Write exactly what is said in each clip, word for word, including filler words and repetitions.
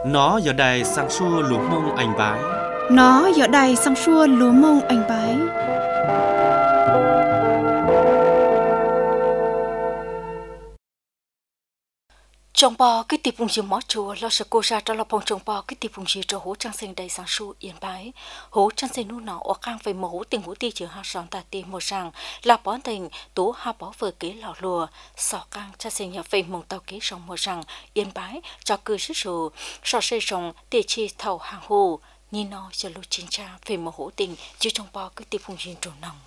Nó giờ đây sang xua lúa mông anh bái. Nó giờ đây sang xua lúa mông anh bái. Trong bò cái tiệp vùng dừa mỏ chùa lo sợ cô ra cho lo phong trong bò cái tiệp vùng dừa cho hố trang sinh đầy sang su yên bái hố trang sinh nu nọ ở cang về mẫu tình hố ti chữ ha sòn ta ti một rằng là bón tình tú ha bó vừa kế lò lùa sọ cang trang sinh nhà về mông tàu kế sòng một rằng yên bái cho cư sức sù sọ xây sòng ti chi thầu hàng hồ nhìn nó cho lu chính cha về mẫu tình chứ trong bò cái tiệp vùng dừa trổ nòng.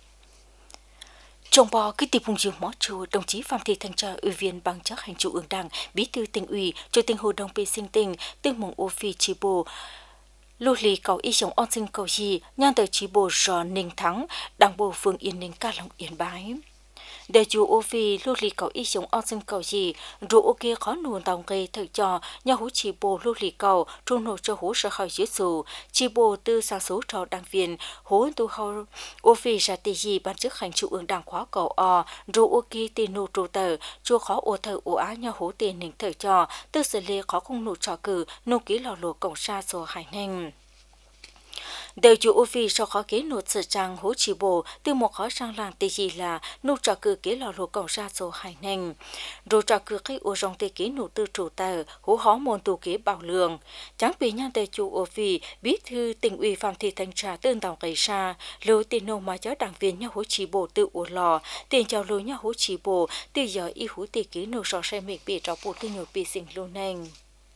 Trong bò cái tiệp vùng dừa mỏ chùa, đồng chí Phạm Thị Thanh Tra, ủy viên ban chấp hành trung ương Đảng, bí thư tỉnh ủy, chủ tịch hội đồng bê sinh tỉnh, tương mong ô phi chi bộ lưu lì cầu y sống on sinh cầu gì, nhan tờ chi bộ rò ninh thắng, đảng bộ phường Yên Ninh ca lòng Yên Bái. Để chú ô phi lưu lì cầu y sống on sinh cầu gì, rồi ô kia khó nuồn tàu gây thời cho nhà hú chi bộ lưu lì cầu trung nổ cho hú sở hỏi dưới dù, chi bộ tư sáng số trò đảng viên, hú tu hầu ô phi ra tì gì ban chức hành trung ương đảng khóa cầu o, rồi ô kia tì nô trụ tờ, chua khó ô thờ ô á nhà hú tiền ninh thời cho, tư xử lê khó không nụ trò cử, nô ký lò lùa cổng xa số hải ninh. Đều chủ ô phi cho khó kế nốt sự trang hỗ chỉ bộ từ một khó sang làng tì gì là nụ trò cử kế lò lùa cổng ra số hải nành. Rồi trò cử cái ô rong tì kế nụ tư chủ tờ hỗ hó môn tù kế bảo lường. Chẳng bị nhan tề chủ ô phi bí thư tỉnh ủy Phạm Thị Thanh Trà tương tàu gây xa lưu tiền nô mà cho đảng viên nhà hỗ chỉ bộ tự ổ lò tiền chào lưu nhà hỗ chỉ bộ từ giờ y hú tì kế nụ sò xe mệt bị trò bộ tư nhột bị sinh lưu nành.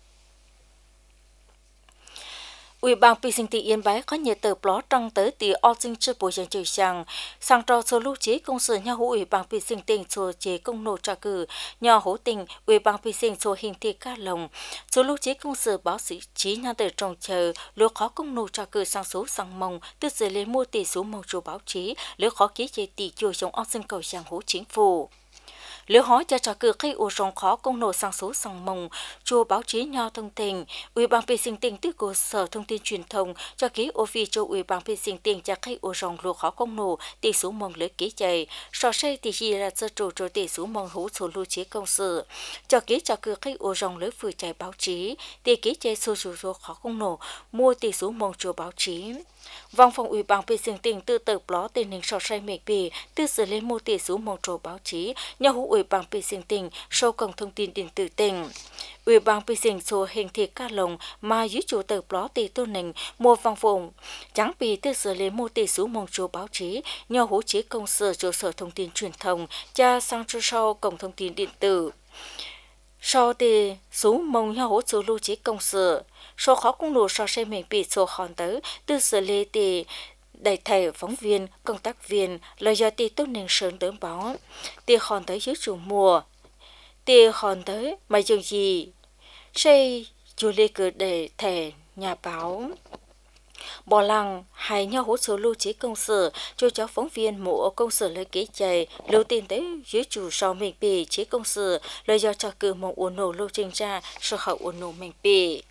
Ủy ban Pi Sinh Thị Yên Bái có nhiều tờ plot trong tới tỷ o sinh chưa bồi dưỡng chịu sang sang trò số lưu chế công sự nhà hữu Ủy ban Pi Sinh Tỉnh số chế công nô trả cử nhà hữu tỉnh Ủy ban Pi Sinh số hình thị ca lồng số lưu chế công sự báo sĩ trí nhà tờ trồng chờ lưu khó công nô trả cử sang số sang mông từ xử lý mua tỷ số mông chủ báo chí lưu khó ký chế tỷ chùa chống o sinh cầu sang hữu chính phủ. Nếu hỏi cho trả cử khi ô rong khó công nổ sang số sang mông, chùa báo chí nhau thông tin, Ủy ban Pi Sinh Tỉnh từ cơ sở thông tin truyền thông cho ký ô phi cho Ủy ban Pi Sinh Tỉnh cho khi ô rong lùa khó công nổ tỷ số mông lấy ký chạy, so xây tỷ gì là sơ trụ cho tỷ số mông hữu số lưu chế công sự, cho ký trả cử khi ô rong lấy vừa chạy báo chí, tỷ ký chạy số trụ cho khó công nổ, mua tỷ số mông chùa báo chí. Văn phòng Ủy ban Pi Sinh Tỉnh từ tờ plot tình hình so sánh mệt bì từ xử lý mô tỷ số mong trổ báo chí nhà hữu Ủy ban Pi Sinh Tỉnh sau cổng thông tin điện tử tỉnh. Ủy ban Pi Sinh số hình thị ca lồng mà dưới chủ tờ plot tỷ tôn nình một văn phòng chẳng bị từ xử lý mô tỷ số mong trổ báo chí nhà hữu chế công sở chủ sở thông tin truyền thông cha sang cho sau cổng thông tin điện tử. Sau thì số mong nhau hỗ trợ lưu chế công sự, số khó cũng đủ so sánh mình bị số hòn tới từ xử lý thì đại thể phóng viên, công tác viên là do tỷ tốt nên sớm đớn báo, tỷ hòn tới dưới chủ mùa, tỷ hòn tới mà dùng gì, xây chủ lý cử để thể nhà báo. Bỏ lăng hay nhau hỗ trợ lưu trí công sở cho cháu phóng viên mộ công sở lấy kế chạy lưu tiền tới dưới chủ sau mình bì chế công sở lời do cho cử mong ổn nổ lưu trình ra sau hậu ổn nổ mình bì.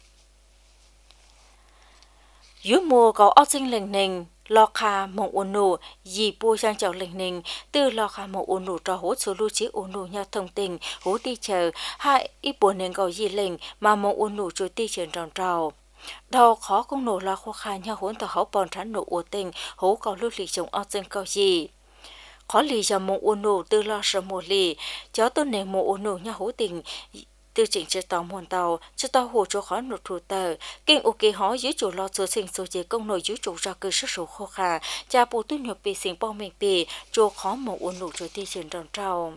Dưới mùa có ốc sinh lệnh nình lò khá mong ổn nổ dì bùa sang cháu lệnh nình từ lò khá mong ổn nổ cho hỗ trợ lưu trí ổn nổ nhau thông tình hỗ đi chờ hai ít buồn nên gọi dì lệnh mà mong ổn nổ cho ti trường tròn trào. Đầu khó công nổ là khó khăn nhau hỗn tờ hậu bòn trán nổ ổ tình hố cầu lưu lì chống ọc dân cầu gì. Khó lì cho mong ổ nổ từ lo sợ mùa lì, cháu tôn nền mong ổ nổ nhau hố tình từ chỉnh cho tàu mòn tàu, cho tàu hồ cho khó nổ thủ tờ. Kinh ok hóa dưới chủ lo số sinh số chế công nổi dưới chủ ra cơ sức số khó khăn, cha bố tuyên nhập bì sinh bò mình bì, cho khó mong ổ nổ cho ti trường tròn trào.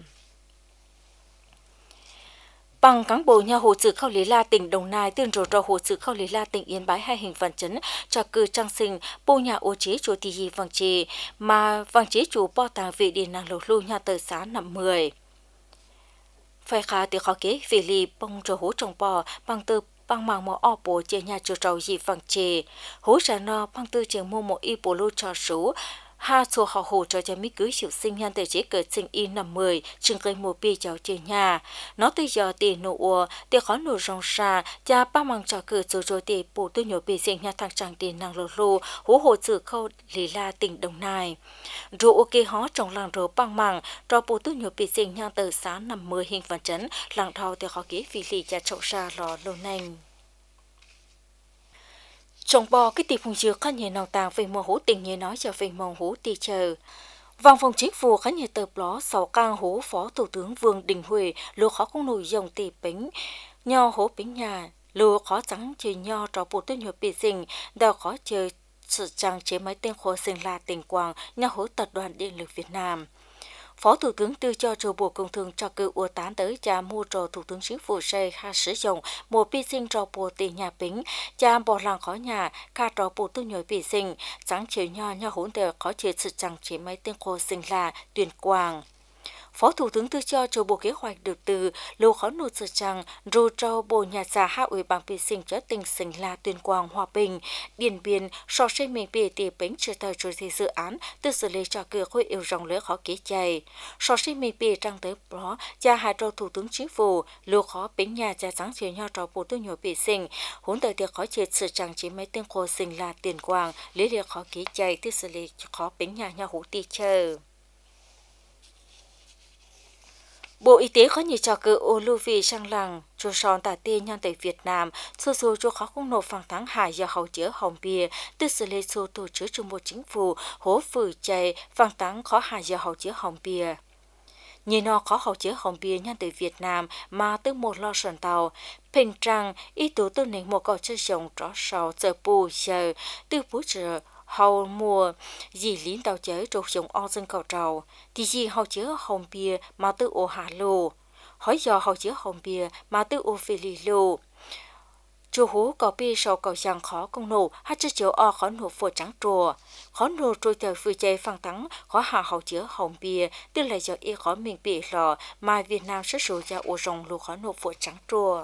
Bằng cán bộ nhà hồ sơ khảo lý la tỉnh Đồng Nai tuyên rổ rò hồ sơ khảo lý la tỉnh Yên Bái hai hình văn chấn cho cử trang sinh bộ nhà ô chế chủ tỷ gì vàng chế mà vàng chế chủ bao tàng vị điện năng lột lưu nhà tờ xã năm mười. Phải khá thì khó kế vì lì bông rổ hố trồng bò bằng từ bằng màng mỏ ọ bố chế nhà chủ trầu gì vàng chế hố trả no bằng từ trường mua một y bố lưu cho số ha số họ hồ cho cho mỹ cưới chịu sinh nhân từ chế cờ sinh y năm mười chừng cây một pi cháu chơi nhà nó tới giờ tiền nổ ua tiền khó nổ rong xa cha ba mang cho cờ rồi rồi tiền bổ tôi nhổ pi sinh nhà thằng chàng tiền năng lô lô hố hồ sự khâu lý la tỉnh Đồng Nai rồi ok hó trong làng rồi bằng màng cho bổ tôi nhổ pi sinh nhà từ sáng năm mười hình phần chấn làng thao tiền khó kế vì lý cha chậu xa lò lô nành. Trong bò cái tiệp hùng dược khăn nhẹ nòng tàng về mùa hú tình nhẹ nói cho về mùa hú tì chờ. Văn phòng chính phủ khá nhẹ tờ ló sáu càng hú phó thủ tướng Vương Đình Huệ lùa khó không nổi dòng tỷ bính nho hố bính nhà lùa khó trắng chơi nho trò bộ tuyên hiệu bị sinh đào khó chơi sự trang chế máy tên khổ sinh là tỉnh Quảng nho hố tập đoàn điện lực Việt Nam. Phó Thủ tướng tư cho chủ Bộ Công Thương cho cử ua tán tới cha mua trò Thủ tướng Chính phủ xây ha sử dụng một pi sinh trò bộ tỷ nhà bính, cha bỏ làng khó nhà, ca trò bộ tư nhồi pi sinh, sáng chiều nho nho hỗn đều có chuyện sự chẳng chế máy tên khô sinh là tuyển quang. Phó Thủ tướng tư cho chủ Bộ Kế hoạch được từ lô khó nụ sự chẳng rô trâu bộ nhà xã hạ ủy ban pi sinh cho tỉnh sinh là tuyên quang hòa bình, điền biên, so xây mình bì tỷ bính trở thời chủ thị dự án từ xử lý cho cửa khối yêu rộng lưỡi khó kế chạy. So xây mình bì trăng tới đó, cha hai trò Thủ tướng Chính phủ, lô khó bính nhà cha sáng chiều nho trò bộ tư nhồi pi sinh, hỗn đời tiệc khó chết sự chẳng chế máy tên khô sinh là tuyên quang, lý liệt khó kế chạy từ xử lý khó bính nhà nho hữu tì chờ. Bộ Y tế có nhiều trò cử ô lưu vị sang làng, cho son tả tiên nhân tại Việt Nam, số số cho khó không nộp phẳng thắng hải do hậu chữa hồng bia, từ xử lý số tổ chức trong một chính phủ, hố phử chạy, phẳng thắng khó hải do hậu chữa hồng bia. Nhìn nó khó hậu chữa hồng bia nhân tại Việt Nam mà từ một lo sườn tàu, bình trang, ý tố tư nền một cầu chơi rộng rõ sầu, giờ bù giờ, từ bú trở, hầu mùa dì lín tàu chế trục dùng o dân cầu trầu thì gì hầu chứa hồng bia mà tự ô hà lô hỏi do hầu chứa hồng bia mà tự ô phê lì lô chú hú có bia sau cầu giang khó công nổ hát chứ chiếu o khó nổ phổ trắng trùa khó nổ trôi tờ phi chơi phăng thắng khó hạ hầu chứa hồng bia tức là do y khó mình bị lò mà Việt Nam xuất số ra ô rồng lô khó nổ phổ trắng trùa.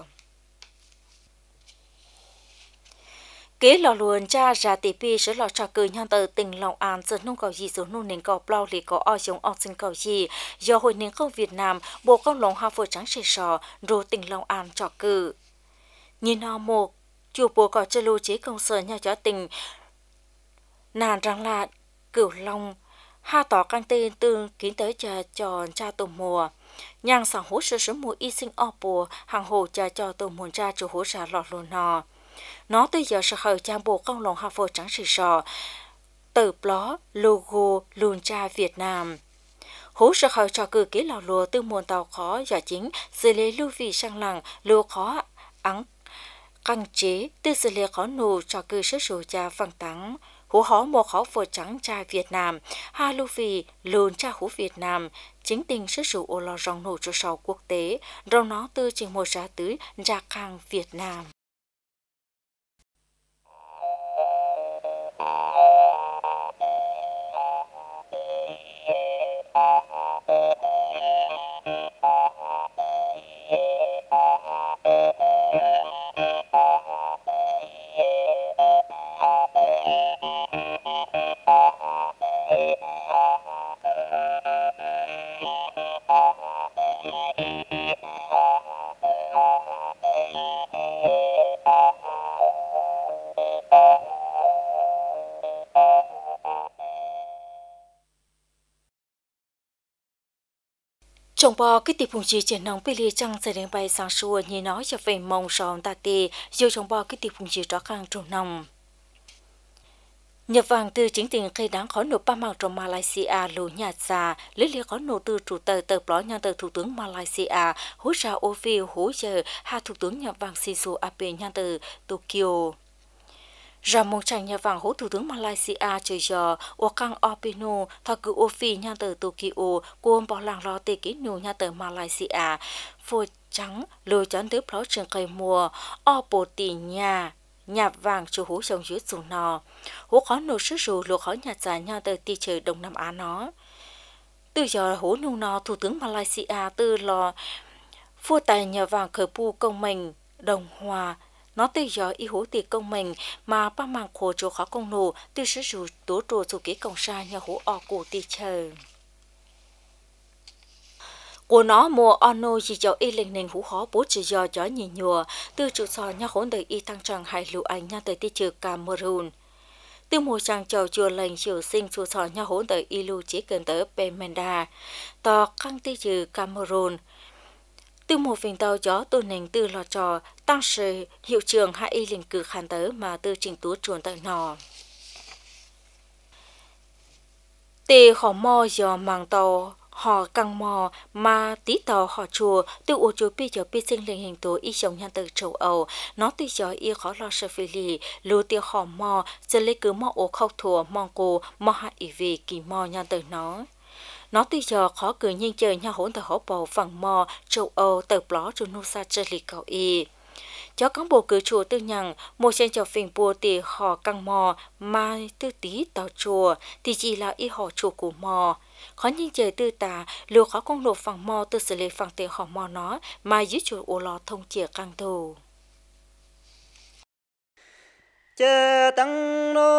Kế lò luồn cha ra tỷ pi sẽ lò trà cử nhân từ tỉnh Long An dẫn nông cầu gì số nông nền cầu bao lì có o giống o sinh cầu gì do hội nền không Việt Nam bộ công lòng hoa phở trắng sề sò rồi tỉnh Long An trà cử. Nhìn họ một chủ bộ có chơi lưu chế công sở nhà cho tỉnh nàn rằng là cửu long ha tỏ căng tên tương kín tới cha tròn cha tổ mùa nhang sản hỗ trợ sớm mùa y sinh o bùa hàng hồ cha cho tổ mùa ra chủ hỗ trợ lọt lùn nò. Nó tới giờ sẽ khởi trang bộ công lòng hạ phổ trắng sỉ sò, tờ pló, logo, lùn cha Việt Nam. Hố sẽ khởi cho cử ký lò lùa từ muôn tàu khó giả chính, xử lý lưu vị sang làng, lùa khó ắng căng chế, từ xử lý khó nụ cho cử sức sổ cha phẳng tắng. Hố hó một khó phổ trắng cha Việt Nam, hai lưu vị lùn cha hú Việt Nam, chính tình sức sổ ô lò rong nụ cho sầu quốc tế, rồi nó từ trình một giá tứ ra khang Việt Nam. Trong bò cái tiệp hùng chỉ triển nóng bị lìa trăng sẽ đến bay sáng xua như nói cho về mong sòn ta tì dù trong bò cái tiệp hùng chỉ rõ khăn trùng nòng. Nhập vàng từ chính tình khi đáng khó nộp ba mạng trong Malaysia lù nhà già, lấy lý khó nộp từ chủ tờ tờ blog nhân tờ Thủ tướng Malaysia, hỗ trợ ô phiêu hỗ trợ hạ Thủ tướng nhập vàng Shinzo Abe nhân tờ Tokyo. Ra mong chẳng nhà vàng hỗ Thủ tướng Malaysia chơi giờ, ô căng Opino, thọ cử ô phi nhà tờ Tokyo, cô bỏ làng lo tê ký nụ nhà tờ Malaysia, phôi trắng, lùi chán tứ plot trường cây mùa, o bồ tì nhà. Nhà vàng chủ hú trong dưới dùng nò hú khó nổ sức rù lùa khó nhà giả nhà tờ tì trời Đông Nam Á nó từ giờ hú nung nò Thủ tướng Malaysia từ lò phu tài nhà vàng khởi pu công mình đồng hòa nó từ giờ y hú tì công mình mà ba màng khổ chỗ khó công nổ từ sức rù tố trồ chủ kế công sa nhà hú ọ cổ tì trời của nó mùa ono chỉ cho y linh nền hú khó bố chỉ do gió nhì nhùa từ trụ sở nhà hỗn đời y tăng trăng hay lưu anh nhà tới tì trừ Cameroon từ mùa trang chầu chùa lành chiều sinh trụ sở nhà hỗn đời y lưu chỉ cần tới Pemenda tò căng tì trừ Cameroon từ một phiên tàu gió tu nền từ lò trò tăng sự hiệu trường hai y liền cử khán tới mà từ trình tú chuồn tới nọ. Tê khó mò do mang tàu họ căng mò mà tí tàu họ chùa từ ô chùa bây giờ bây sinh lên hình tố y sống nhân từ châu Âu nó từ giờ y khó lo sợ phi lì lưu tiêu họ mò sẽ lấy cứ mò ô khâu thua mong cô mò hạ ý vì kỳ mò nhân từ nó nó từ giờ khó cười nhanh chơi nhau hỗn tờ hỗ bầu phẳng mò châu Âu tờ bló cho nô sa chơi lì cầu y cho cán bộ cử chùa tư nhận một sen cho phình bùa thì họ căng mò mà tư tí tàu chùa thì chỉ là y họ chùa của mò khó nhìn trời tư tà lưu khó công nộp phẳng mò tư xử lý phẳng tiền họ mò nó mà dưới chùa ô lò thông chia căng thù chớ tăng nô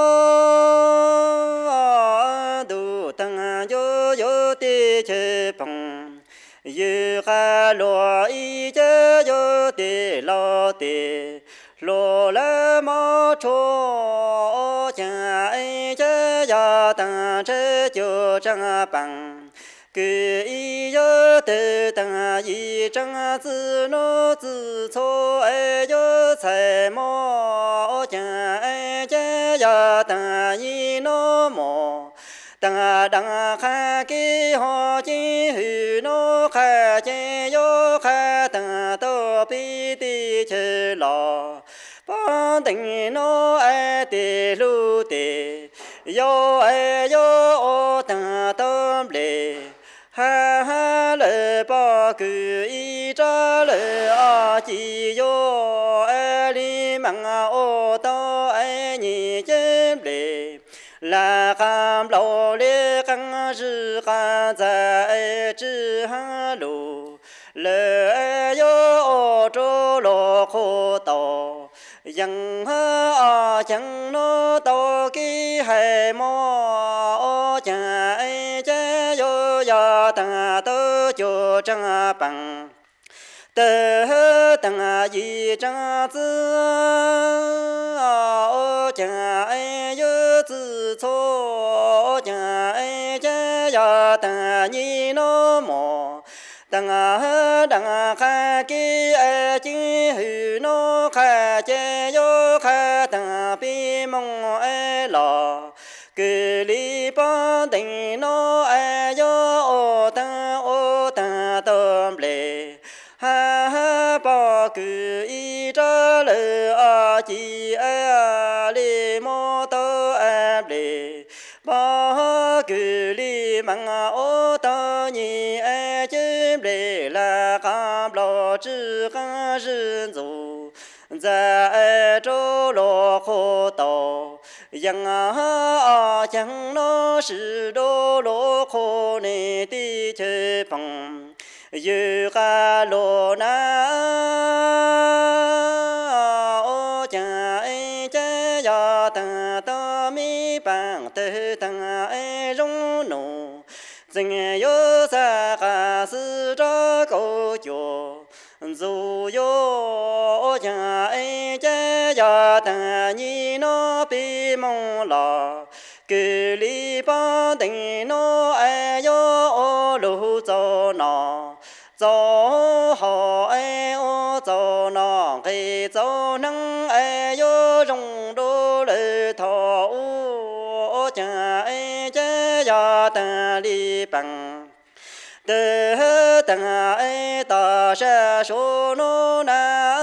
đủ tăng yo yo tê chê bằng yu ga lo y chớ yo tê lo tê lo la ma cho cha ai chớ ya tăng chớ cho trang bằng cứ y yo tê tăng y trang zi no zi cho ai yo cai mo cha ai chớ ya tăng y no mo tăng đăng khai kí họ chỉ hư nó khai chế yo khai tăng tô bi đi chơi lò ban tình nó ai đi lu đi yo ai yo ô tăng tôm lệ ha ha lệ ba cứ y cha lệ a chi yo ai li mang ô tô ai nhị chém lệ là cam lâu lê căng rư căng在之哈路lệ yo trô lô khô tàu yang ha chẳng nó tàu kí hay mò cha ai cha yo ya ta tơ cho trang bằng tơ tăng yi trang tư cha ai yo tư cho cha ai cha ya ta ni no mo tăng đăng khai kí ai chỉ hư nó khai chế yo khai tăng bi mong ai lò cứ li ban tình nó ai yo ô ta ô ta tôm lệ ha ha ba cứ y tra lệ a chi a li mo tơ em lệ ba cứ li mang ô ta ni ai chém lệ là cam lo chữ cam rừng dù在州落河道，养啊养那是州落河内的去碰，有个罗那哦家哎家呀等到米帮的等哎容农，真有啥个是这个脚。dù yo cha ai cha ya ta ni no bi mong la cứ li ba tình no ai yo o lu zo na zo ho ai o zo na cái zo năng ai yo rong đô lệ thọ o cha ai cha ya ta li bằng tê tăng ai ta sẽ số nó na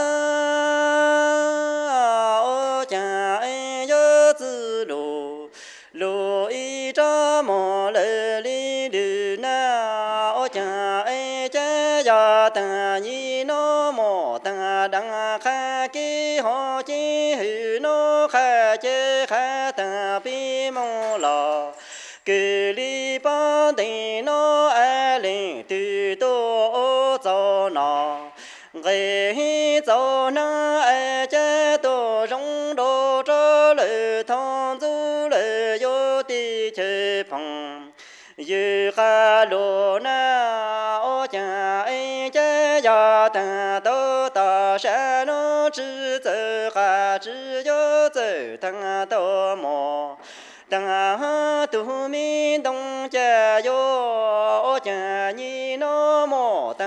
ô cha ai nhớ tư lù lù y cha mò lệ li lù na ô cha ai cha ya ta ni nó mò ta đăng khai kí họ chỉ hư nó khai chế khai ta bi mong lò cứ li ban tình nó ai lên từ tô cho nó người cho nó ai chế tô rong đô cho lời thong du lời yo đi chơi phong yu kha lô na ô cha ai chế ya ta tô ta sa nó chữ tự kha chữ yo tự thăng tô mò tăng tu mi đông cha yo cha ni no mo ta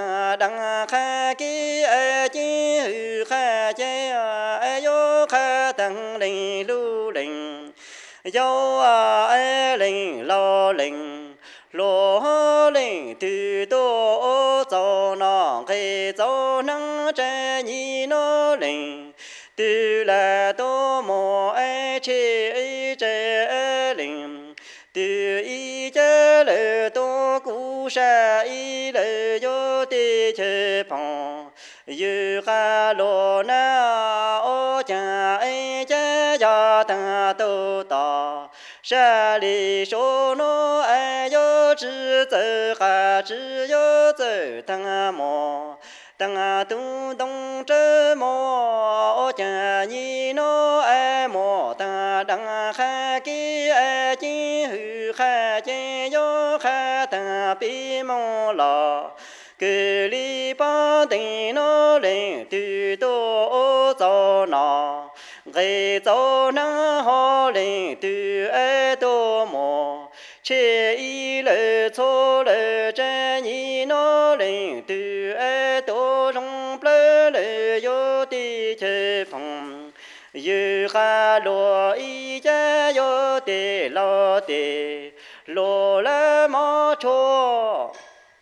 đăng khai ký ai chi hư khai chế ai yo khai tăng linh lưu linh yo ai linh lo linh lo linh từ tô cho nó cái cho năng trái nhị nó linh từ là tô mò ai chế ai chế linh từ y chế lệ tô cú sa y lệ yo tê chế phong yu ca lô na ô cha ai chế ya ta tô ta sa li số nó ai yo chỉ tự ca chỉ yo tự tăng mò tăng tu đông chế mò ô cha nhi nó ai mò ta đăng khai ký ai chi hư khai chế yo khai ta bi mò lò cứ li ba tình nó lên từ tô cho nó gây cho nó họ lên từ ai tô mò chế y lệ cho lệ trái nhị nó lên từ ai tô trong lệ lệ yo ti chế phong yu ca lo y cha yo ti lo ti lo la ma cho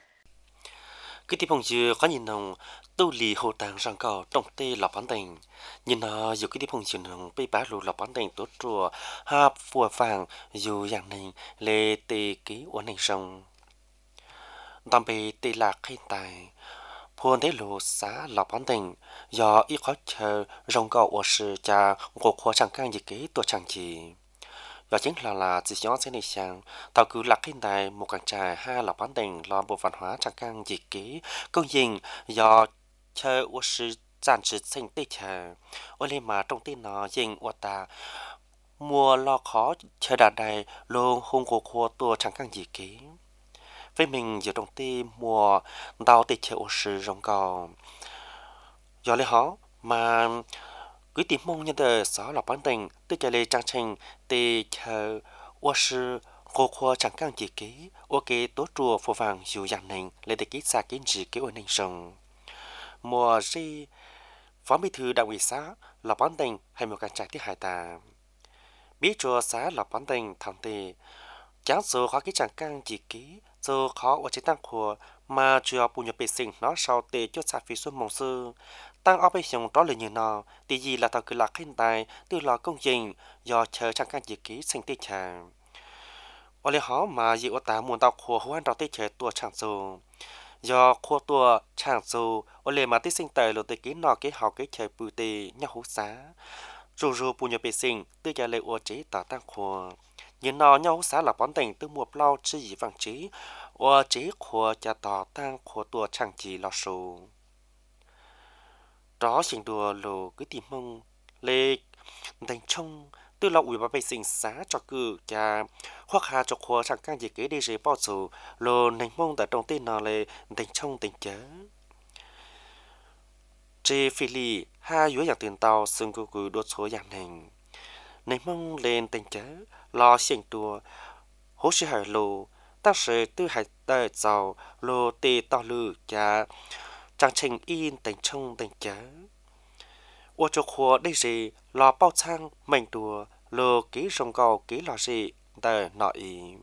cái tiếp phong dư có nhìn nồng tu lì hồ tàng sang cầu trong tê lọc bán tình nhìn nó dù cái tiếp phong dư nồng bị bá lù lọc bán tình tốt chùa hạp phùa vàng dù dạng này lê tê ký uốn này sông tạm bề tê lạc khen tài phun thế lù xã lọc bán tình do ít khó chờ rong cầu của sự cha của khoa chẳng can gì kýตัวchẳng chỉ đó chính là là chỉ nhóm sẽ này sang tàu cứ lạc hiện tại một càng trại hai là bán tình là bộ văn hóa chẳng can gì ký công trình do chơi của sự giản trị sinh tích chờ ở đây mà trong tin nó dình của ta mua lo khó chơi đàn này luôn hung của khoa tua chẳng can gì ký với mình giờ trong tin mua đào tích chơi của sự rong cầu do lấy họ mà quý tìm mong nhân đời xóa lọc bán tình tư trả lời trang trình tì chờ ua sư cô khoa chẳng càng chỉ ký ua ký tố chùa phổ vàng dù dạng nành lấy để ký xa kiến chỉ ký ua nành sông mùa ri phó bí thư đảng ủy xã lọc bán tình hay một càng trải tiết hải tà bí chùa xã lọc bán tình thằng tì chẳng số khó ký chẳng càng chỉ ký số khó ua chế tăng khổ mà chùa bù nhập bệ sinh nó sau tì chốt xa phí xuân mong sư tăng ở bên sông đó là như nào thì gì là tàu cứ lạc hiện tại từ lò công trình do chờ trang can dịch ký sinh tê trà ở đây họ mà dự ta muốn tàu khua hoan đó tê chờ tua chẳng dù do khua tua chẳng dù ở đây mà tê sinh tề là tê ký nọ cái học cái chờ bù tê nhau hú xá dù dù bù nhập bê sinh tư trả lời ở chế tàu tăng khua như nọ nhau hú xá là bón tình từ mùa lâu chỉ gì vàng trí ở chế khua cho tàu tăng khua tua chẳng chỉ lo sù đó xin đùa lồ cứ tìm mong lê đánh trông từ lâu ủy ban bày sinh xá cho cử cha hoặc hà cho khoa chẳng can gì kế đi dễ bao giờ lồ đánh mong tại trong tên nào lê đánh trông tình chớ chế phi lì hai dưới dạng tiền tàu xưng cử cử đốt số dạng này đánh mong lên tình chớ lo xin đùa hỗ sĩ hải lồ ta sẽ tư hải tờ giàu lồ tê tàu lư cha trang trình in tình trông tình chớ ô cho khoa đây gì lò bao trang mình đùa lô ký rong cầu ký lò gì tờ nội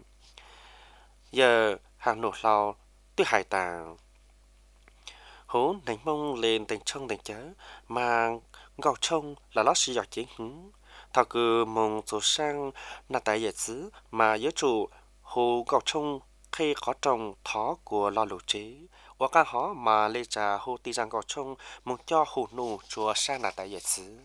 giờ hàng nổ lò tư hải tàng hố đánh mông lên tình trông tình chớ mà gạo trông là lót xì giọt chiến hứng thảo cứ mong số sang là tại giải xứ mà giới chủ hồ gạo trông khi có trồng thó của lò lũ chế và cả họ mà lê trà hồ tì rằng gạo trông muốn cho hồ nụ chùa sang là tại giải xứ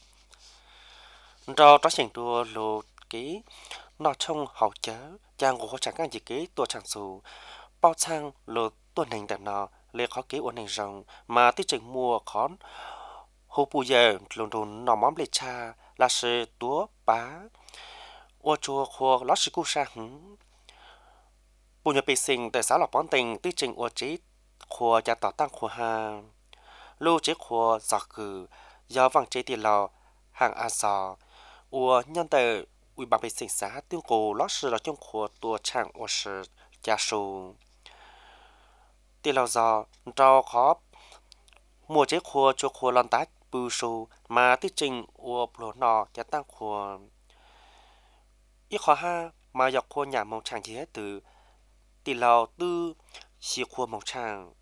rồi đó chẳng đùa lô ký nó trông hậu chớ chàng của chẳng can gì ký tua chẳng dù bao sang lô tuần hành đàn nọ lê khó ký ổn hành rồng mà tí trình mua khó hồ bù giờ lồn đồn nọ móm lê cha là sự túa bá ô chùa khô lót sự cụ sa hứng bù nhập bì sinh tại xã lọc bón tình tí trình ô trí khô cha tỏ tăng khô hà lưu chế khô giọt cử do vàng chế tiền lò hàng a sò ô nhân tờ ủy ban bì sinh xã tiêu cổ ตัว chan 我 nhân 的 ủy ban 被 sinh xã tiêu cổ 老师 了 种 货 多 产 我 是 家 数 我 做 货 老 师 顾 啥 hứng 不 nhập 被 sinh 在 xã lọc bón tình tí trình ô trí khô gia tỏ tăng khô hà lưu chế khô giọt cử do vàng chế tiền lò hàng a sò ô nhân tờ ủy ban bì sinh xã tiêu cổ 老师 了 种 货 多 产 我 是 家 数 tì lâu giò trao khó mùa chế khua cho khua lon tát bù sù mà tí trình ua bồ nọ cho tăng khua ít khó ha mà dọc khua nhà mong chàng chế từ tì lâu tư xì khua mong chàng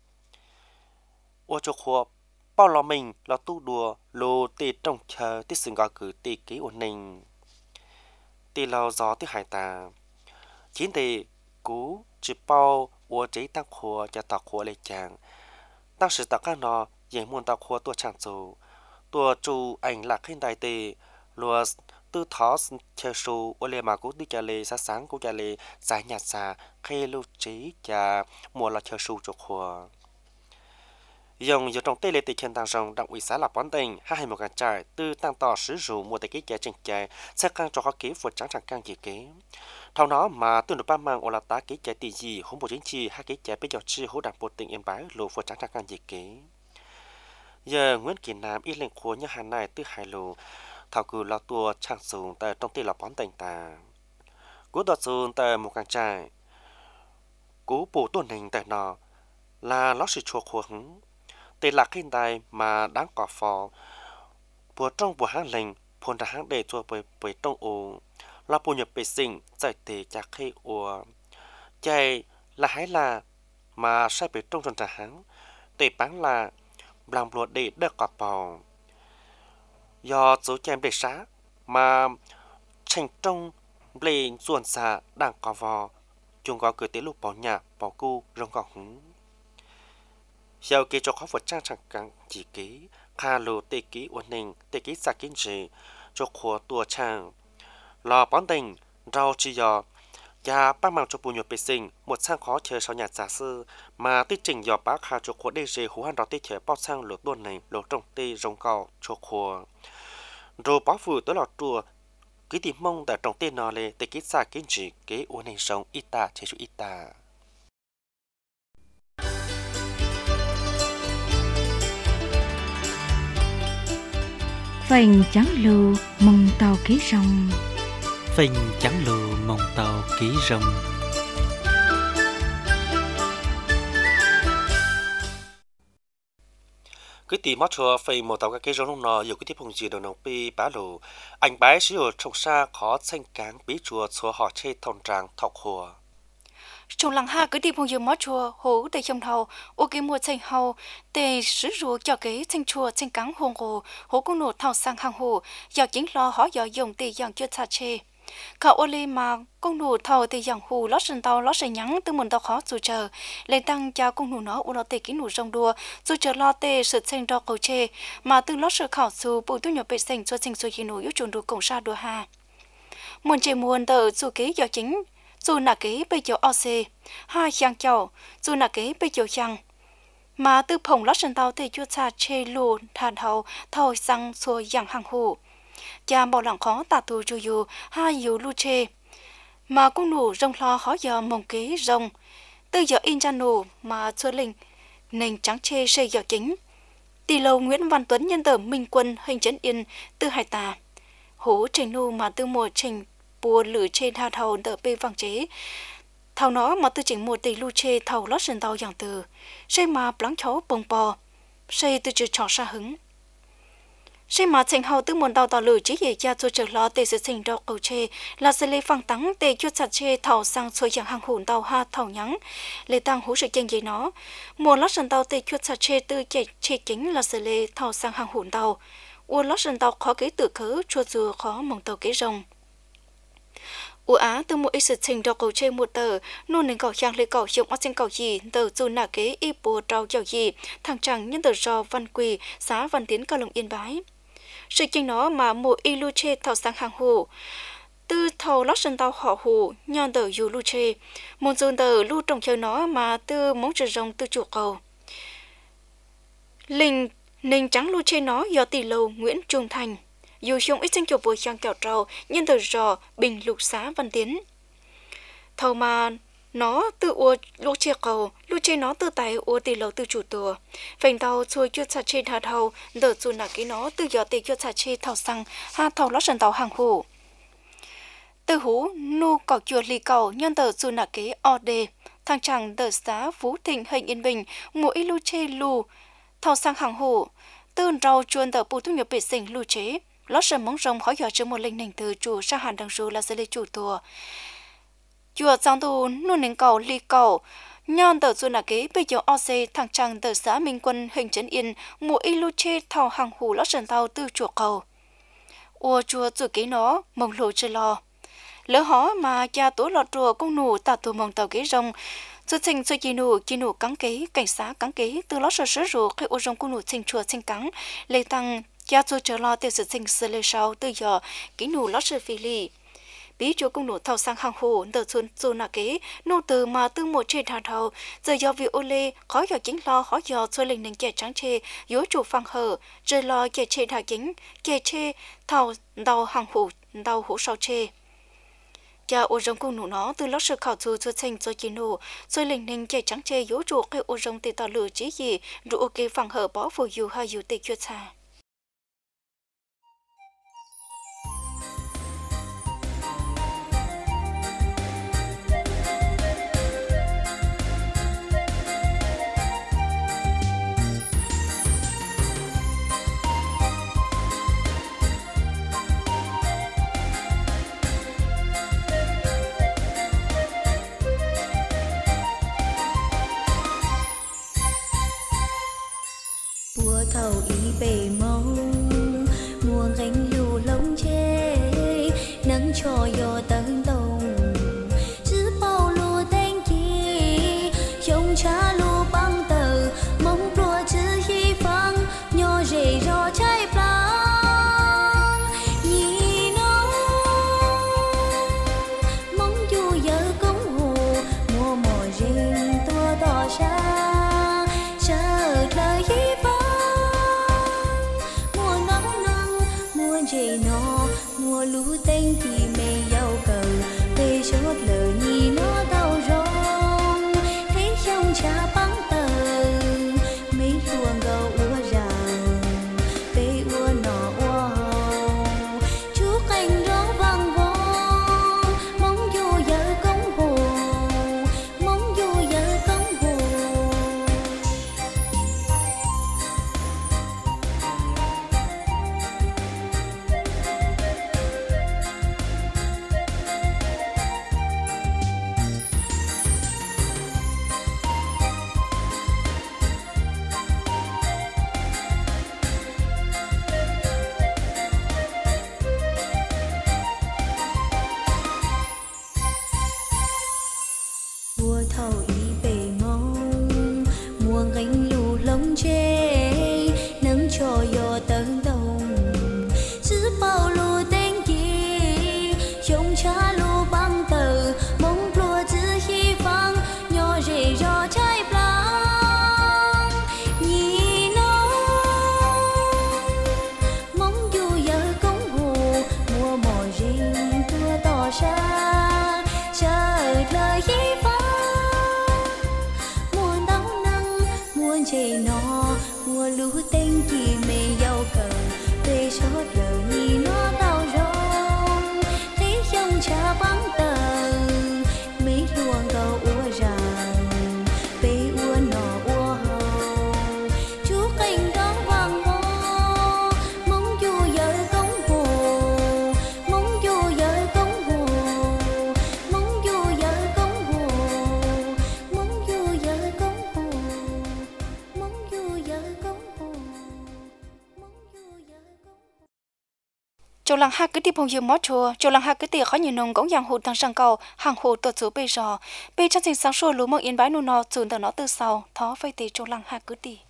ua cho khua bao lo mình lo tu đùa lô tì trông chờ tí sừng gọi cử tì ký ổn ninh tì lâu gió tí hải tà chính tì cú chỉ bao ua chế tăng khua cho tàu khua lê chàng tăng sự tạo các nó dễ muốn tàu khua tua chàng chủ tua chủ ảnh lạc hình đại tì lùa tư thó chờ su ua lê mà cú đi chà lê xa sáng cú chà lê giải nhạt xa khê lưu trí chà mùa là chờ su cho khua dùng dù trong tê lệ tì khen tăng rồng đặng ủy xã là bón tình hai hai một ngàn trải tư tăng tỏ sử dụng một tê ký trẻ trình chạy sẽ càng cho khó ký vượt trắng chẳng càng gì kế thao nó mà tương đối ba mang ô là tá ký trẻ tỷ gì không bộ chính trị hai ký trẻ bây giờ chi hỗ đảng bộ tỉnh yên bái lộ vượt trắng chẳng càng gì kế giờ Nguyễn Kỳ Nam ít lệnh khối như hà này tư hai lộ thảo cử là tua trang dùng tại trong tê là bón tình ta cú đọt dùng tại một ngàn trải cú bổ tuần hình tại nó là nó sự chua khổ hứng tê lạc hình đài mà đáng quả phò bùa trong bùa hãng lệnh phồn ra hãng để cho bởi bởi trong ổ là bùa nhập bề sinh giải tê chạc khi ổ chạy là hãy là mà sai bởi trong rần ra hãng tê bán là làm bùa để đỡ quả phò do dấu chém để xá mà tranh trong lệ ruồn xà đang quả vò chúng có cửa tế lục bỏ nhà bỏ cu rong gọc hứng sau khi cho khó vượt trang chẳng càng chỉ ký khá lô tê ký ổn định tê ký xa kinh trị cho khóa tua trang lò bón tình rau chi dò và bác mạng cho bùi nhột bê sinh một sang khó chờ sau nhà giả sư mà tích trình dò bác khá cho khóa đê dê hú hàn đó tê chờ bao sang lỗ tuần này lỗ trong tê rong cao cho khóa rồi bác phụ tới lọt chùa ký tìm mong tại trong tê nò lê tê ký xa kinh trị kế ổn định sống ít ta chế chú ít ta phành trắng lù mong tàu ký rồng phành trắng lù mong tàu ký rồng cái tỷ mót chùa phành một tàu cái rồng nó nhiều cái tiếp phong gì đầu nông pi bá lù anh bái sử dụng trồng xa khó xanh cáng bí chùa chùa họ chê thôn tràng thọc hùa trong làng ha cái đi phong dương mót chùa hố để trong thầu ô cái mua xanh hầu để sử dụng cho cái xanh chùa xanh cắn hồng hồ hố cũng nổ thao sang hàng hồ giờ chính lo họ giờ dùng để dạng chưa xa chê cả ô lê mà công nổ thầu để dạng hồ lót sân tàu lót sân nhắn từ mình tàu khó dù chờ lên tăng cho công nổ nó ô lót tê cái nổ rong đua dù chờ lo tê sự xanh đo cầu chê mà từ lót sự khảo dù bùi tu nhập bê xanh cho xanh xuôi khi nổ yếu chuẩn đồ cổng ra đua ha muốn chê muốn tờ dù cái giờ chính dù là cái bây giờ o xê hai giang chậu dù là cái bây giờ giang mà từ phòng lót sân tàu thì chưa xa chê lù thàn hậu thầu sang xuôi giang hàng hồ cha bảo lặng khó tả tù dù dù hai dù lu chê mà cũng nụ rong lo khó giờ mong kế rong từ giờ in ra nụ mà xuôi linh nền trắng chê xây giờ chính tỷ lầu Nguyễn Văn Tuấn nhân tờ Minh Quân hình chấn yên từ hải tà hố trình nụ mà từ mùa trình bùa lử trên thao thầu đỡ bê vàng chế thầu nó mà từ chỉnh một tỷ lu chê thầu lót sân tàu dạng từ xây mà bắn cháu bông bò xây từ chữ trò xa hứng xây mà thành hầu từ muôn tàu tàu lử chỉ dễ cha cho trở lo tê sự sinh đo cầu chê là sẽ lấy phăng tắng tê chút sạch chê thầu sang xuôi dạng hàng hồn tàu ha thầu nhắn lấy tăng hú sự chân dây nó mùa lót sân tàu tê chút sạch chê từ chê chê chính là sẽ lấy thầu sang hàng hồn tàu u lót sân tàu khó kế tự cớ chua dù khó mong tàu kế rồng u á từ một ít sự tình đo cầu trên một tờ nôn nên cầu trang lấy cầu dụng ở trên cầu gì tờ dù nà kế y bùa trao giàu gì thằng chàng nhân tờ do văn quỳ xã văn tiến cao lồng yên bái sự chính nó mà một y lu chê thảo sang hàng hồ từ thầu lót sân tàu họ hồ nhon tờ dù lu chê một dồn tờ lu trồng chơi nó mà từ móng trời rồng từ chủ cầu linh ninh trắng lu chê nó do tỷ lầu Nguyễn Trung Thành dù dùng ít sinh chụp với trang kẹo trầu nhân tờ rò bình lục xá văn tiến thầu mà nó từ ua lu chê cầu lu chê nó từ tay ua tỷ lầu từ chủ tùa phành tàu xuôi chuột sạch trên hạt hầu đỡ dù là cái nó từ gió tỷ chuột sạch trên thầu xăng ha thầu lót sân tàu hàng hủ từ hú nu cầu chuột lì cầu nhân tờ dù là cái o đê thằng chàng đờ xá Phú Thịnh hình Yên Bình mua ít lu chê lu thao sang hàng hồ tương rau chuồn tờ bù thu nhập vệ sinh lu chế lót sờ móng rồng khó dò chứa một linh nền từ chủ sa hàn đằng ru là sẽ lấy chủ tua chùa giang tu nuôi nền cầu ly cầu nhon tờ xuân là kế bây giờ o xê thằng chàng tờ xã Minh Quân hình trấn Yên mua ít lu chê thao hàng hồ lót sần tàu từ chùa cầu ua chùa chủ kế nó mong lộ chưa lo lỡ hó mà cha tổ lọt chùa công nụ ta tù mong tàu kế rồng sự tình sự chi nụ chi nụ cắn kế cảnh sát cắn kế từ lót sờ sờ rù khi ô rồng công nụ tình chùa tình cắn lệ tăng cha chùa chờ lo tiêu sự tình sự lệ sau từ giờ kế nụ lót sờ phi lì bí chùa công nụ thao sang hàng hồ đợt xuân dù nà kế nô từ mà từ một trên thang thầu giờ do vì ô lê khó giờ chính lo khó giờ xuôi linh nền kẻ trắng chê yếu chủ phăng hở rồi lo kẻ chê thả chính kẻ chê thao đau hàng hồ đau hổ sau chê cha ô rồng cung nụ nó từ lót sự khảo chú cho thành cho chi nụ rồi linh ninh kẻ trắng chê yếu chủ cái ô rồng tì tỏ lửa chí gì rụ ok phẳng hở bỏ phù dù hay dù tì chuyên xa thầu ý bề mong mùa gánh lù lông chê nắng cho gió tấn tông chứ bao lùa tên kia trông cha lùa băng tờ mong lùa chứ hy vọng nhỏ rể rò trái plang nhìn nó mong dù giờ công hồ mùa mùa rình tua tỏ ra chờ lời hy vọng chê nó mùa lũ tên thì mê giàu cầu tê chốt lờ nhì nó đau rong thấy trong cha bắn tờ mấy luồng gầu ua ràng tê ua nọ ua hồng chú cành gió vang vong mong dù giờ công hồ mong dù giờ công hồ mùa thầu ý bề mong mùa gánh lù lông chê nắng cho gió tấn tông chứ bao lù tên kia trông cha lù băng tờ mong lùa chứ hy vọng nhỏ rể rò trái plang nhìn nó mong dù giờ công hồ mùa mò rình tua tỏ ra chờ lời hy vọng chê nó mùa lũ tên kỳ mê giàu cầu tê chốt lờ nhì nó đau rong thấy trong cha bắn tờ mấy luồng cầu ua ràng tê ua nọ ua hồng chú cành đó vàng ngô mong dù giờ công hồ mong dù giờ công hồ mong dù giờ công hồ mong dù giờ công hồ châu lăng hai cái tiệp hồng dương mót chùa châu lăng hai cái tiệp khó nhiều nông cũng giang hồ tăng sang cầu hàng hồ tuột số bây giờ bây trong tình sáng sủa lúa mộng yên bái nô nọ chuẩn tờ nó từ sau thó phây tì châu lăng hai cái tiệp